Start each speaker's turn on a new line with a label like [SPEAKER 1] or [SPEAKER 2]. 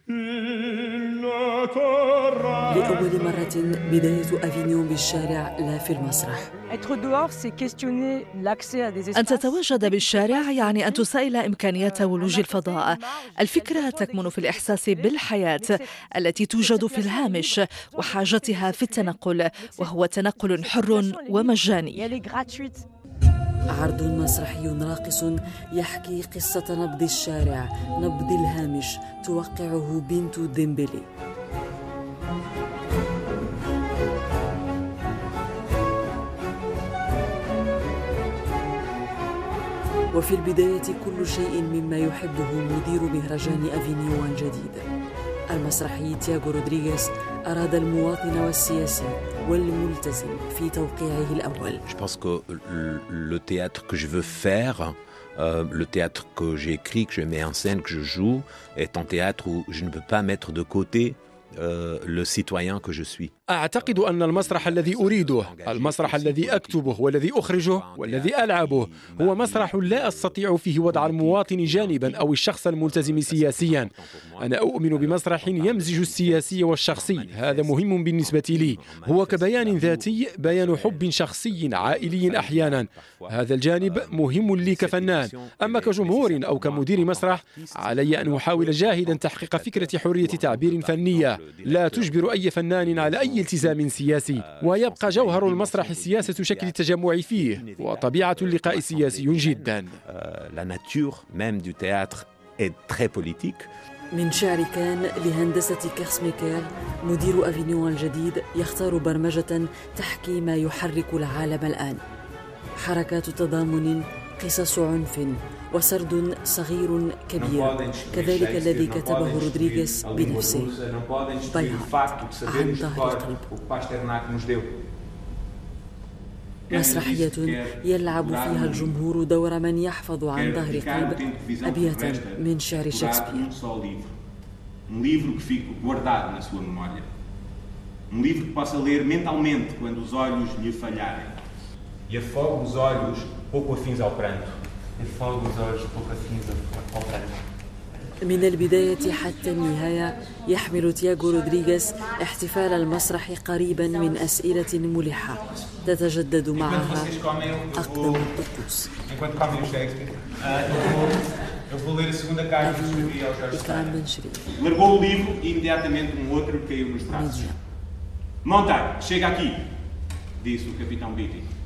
[SPEAKER 1] لأول مرة بداية أفينيون بالشارع لا في المسرح.
[SPEAKER 2] أن تتواجد بالشارع يعني أن تسائل إمكانيات ولوج الفضاء. الفكرة تكمن في الإحساس بالحياة التي توجد في الهامش وحاجتها في التنقل، وهو تنقل حر ومجاني.
[SPEAKER 1] عرض مسرحي راقص يحكي قصة نبض الشارع، نبض الهامش، توقعه بنت ديمبلي. وفي البداية كل شيء مما يحبه مدير مهرجان أفينيون الجديد المسرحي تياغو رودريغيز أراد المواطن والسياسي والملتزم في توقيعه الأول.
[SPEAKER 3] Je pense que le théâtre que je veux faire, le théâtre que j'ai écrit, que je mets en scène, que je joue, est un théâtre où je ne peux pas mettre de côté le citoyen que je suis.
[SPEAKER 4] أعتقد أن المسرح الذي أريده، المسرح الذي أكتبه والذي أخرجه والذي ألعبه، هو مسرح لا أستطيع فيه وضع المواطن جانبا أو الشخص الملتزم سياسيا. أنا أؤمن بمسرح يمزج السياسي والشخصي، هذا مهم بالنسبة لي. هو كبيان ذاتي، بيان حب شخصي عائلي أحيانا. هذا الجانب مهم لي كفنان. أما كجمهور أو كمدير مسرح، علي أن أحاول جاهدا تحقيق فكرة حرية تعبير فنية لا تجبر أي فنان على أي التزام سياسي، ويبقى جوهر المسرح السياسة شكل التجمع فيه وطبيعة اللقاء سياسي جدا.
[SPEAKER 1] من شعر كان لهندسة كارسميكر، مدير أفينيون الجديد يختار برمجة تحكي ما يحرك العالم الآن: حركات تضامن، قصص عنف، وسرد صغير كبير، كذلك الذي كتبه رودريغيز بنفسه، بياض عن ظهر قلب. مسرحية يلعب فيها الجمهور دور من يحفظ عن ظهر قلب أبياتا من شعر شكسبير.
[SPEAKER 5] livro que fique guardado na sua memória. Livro que possa ler mentalmente quando os olhos lhe falharem. E afoga os olhos pouco afins ao pranto.
[SPEAKER 1] من البداية حتى النهاية يحمل تياغو رودريغيز احتفال المسرح قريبا من أسئلة ملحة تتجدد معها أقدم الطقوس. إكرام بن شريف.
[SPEAKER 5] Largou o livro e imediatamente outro caiu nos braços. Monta, chega aqui, disse o capitão Beatty.